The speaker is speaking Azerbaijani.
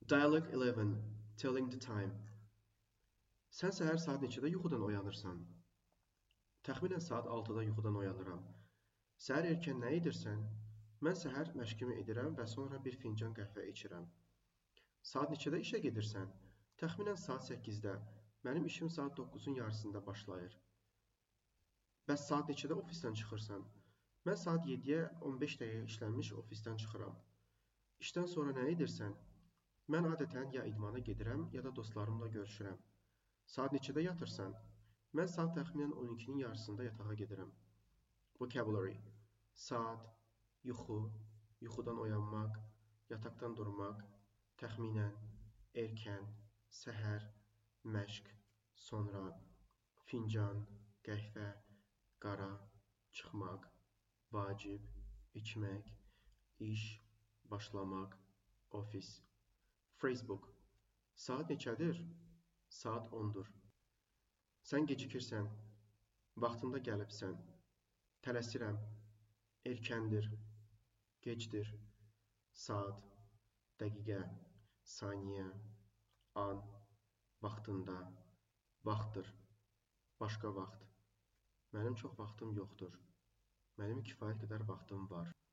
Dialogue 11. Telling the time. Sən səhər saat neçədə yuxudan oyanırsan? Təxminən saat 6-da yuxudan oyanıram. Səhər erkən nə edirsən? Mən səhər məşqimi edirəm və sonra bir fincan qəhvə içirəm. Saat neçədə işə gedirsən? Təxminən saat 8-də. Mənim işim saat 9-un yarısında başlayır. Bəs saat neçədə ofisdən çıxırsan? Mən saat 7-yə 15 dəqiqə işlənmiş ofisdən çıxıram. İşdən sonra nə edirsən? Mən adətən ya idmana gedirəm, ya da dostlarımla görüşürəm. Saat neçədə yatırsan? Mən saat təxminən 12-nin yarısında yatağa gedirəm. Vocabulary: saat, yuxu, yuxudan oyanmaq, yataqdan durmaq, təxminən, erkən, səhər, məşq, sonra, fincan, qəhvə, qara, çıxmaq, vacib, içmək, iş, başlamaq, ofis. Facebook: saat neçədir? Saat 10-dur. Sən gecikirsən, vaxtında gəlibsən. Tələsirəm, erkəndir, gecdir. Saat, dəqiqə, saniyə, an, vaxtında, vaxtdır, başqa vaxt. Mənim çox vaxtım yoxdur. Mənim kifayət qədər vaxtım var.